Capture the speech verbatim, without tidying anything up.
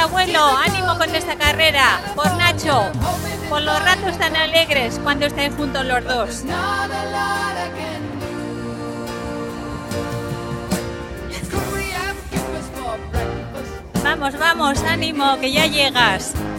abuelo, ánimo con esta carrera, por Nacho, por los ratos tan alegres cuando estáis juntos los dos. Vamos, vamos, ánimo, que ya llegas.